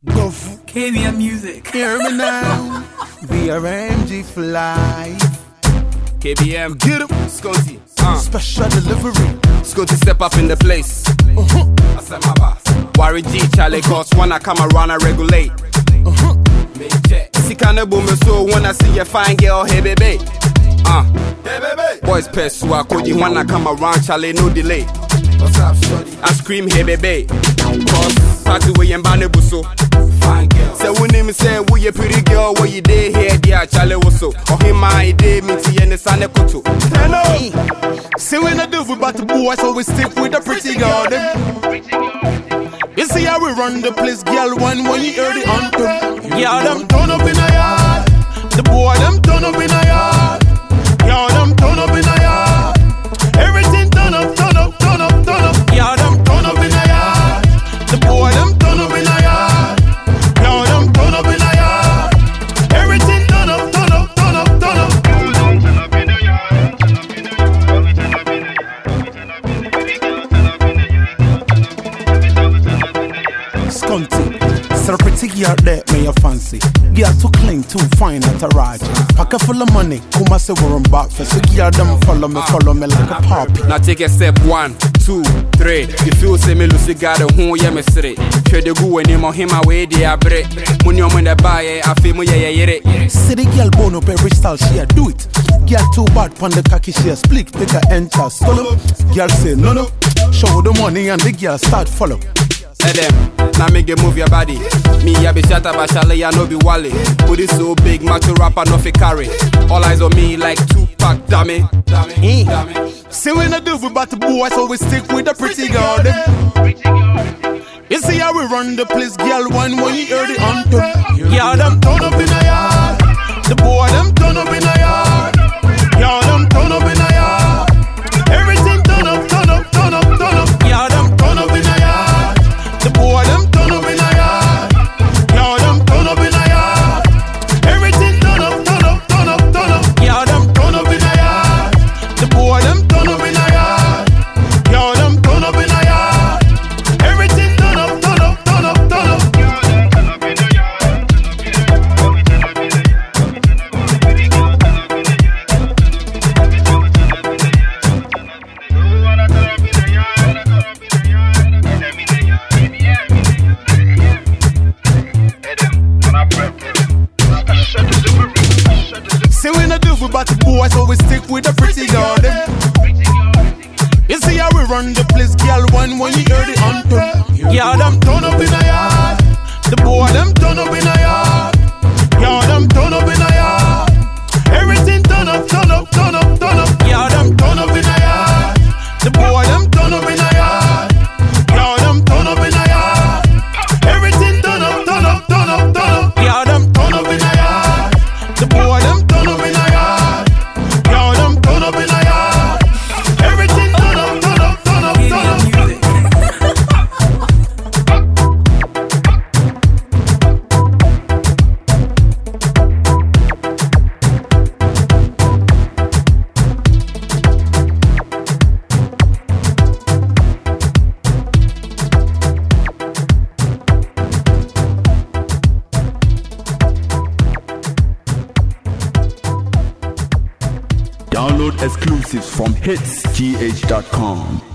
Go for KBM Music. Hear me now. BRMG for life. KBM, Get up. Scotty, Special delivery. Scotty step up in the place. I said my boss. Worry G, Charlie Goss, wanna come around and regulate. Make check. See kind of boom, so wanna see a fine girl, hey baby. Hey baby. Boys pets who are could you wanna come around, Charlie, no delay. What's up, shorty? I scream, hey baby. Cause party way and banner busso. Fine girl. Say when him say, we you pretty girl, what you day here, dear Charlie was so. Or him my day, me to and the sun koto. Hello. See when I do about the boys, so we stick with the pretty girl. You see how we run the place, girl, when you hear the anthem. Yeah, them turn up in a yard. The boy, them turn up in a yard. Yeah, them turn up in a yard. Everything turn up, turn up, turn up, turn up. Yeah, them turn up in a yard. The boy, them turn up in a yard. Yeah, them turn up in a yard. Everything turn up, turn up, turn up, turn up. Skunty, so pretty girl there, may you fancy. Girl too clean, too fine at a ride. Pocket full of money, come and say we're on back. So girl them follow me like a puppy. Now take a step 1, 2, 3. You feel say me Lucy got a home, yeah me straight. Trade the go and him on him away the abre. When you're in the buy, I feel me yeah. See the girl bone up every style, she a do it. Girl too bad, pon the khaki, she a split, take a enter. Solo, girl say no. Show the money and the girl start follow. Them, now make you move your body. Me, I be shut up, I shall I no be wally. Put it so big, macho rapper, no fi carry. All eyes on me like Tupac, damn it. See when I do about the boys, so we stick with the pretty girl. You see how we run the place, girl, when you hear the anthem. Yeah, them turn up in a yard. The boy, them turn up in a yard. Yeah, them turn up in a yard. Everything turn up, turn up, turn up, turn up. Yeah, them turn up in a yard. The boy, them turn up in a yard. Yeah, them turn up in a yard. Everything turn up, turn up, turn up, turn up. Yeah, them turn up in a yard. The boy, them turn up in a yard. Yeah, them turn up in a yard. Everything turn up, turn up, turn up, turn up. See when I do about the boys, so we stick with the pretty girl. You see how we run the place, girl, when you hear the anthem. Yeah, them turn up in a yard. The boy, them turn up in a yard. Yeah, them turn up in a yard. Everything turn up, turn up, turn up, turn up. Yeah, them turn up in a yard. The boy, them turn up in a yard. Yeah, them turn up in a yard. Everything turn up, turn up, turn up, turn up. Yeah, them turn up in a yard. The boy, them turn up in a yard. Yeah, them turn up in a yard. Everything turn up, turn up, turn up, turn up. Download exclusives from hitsgh.com.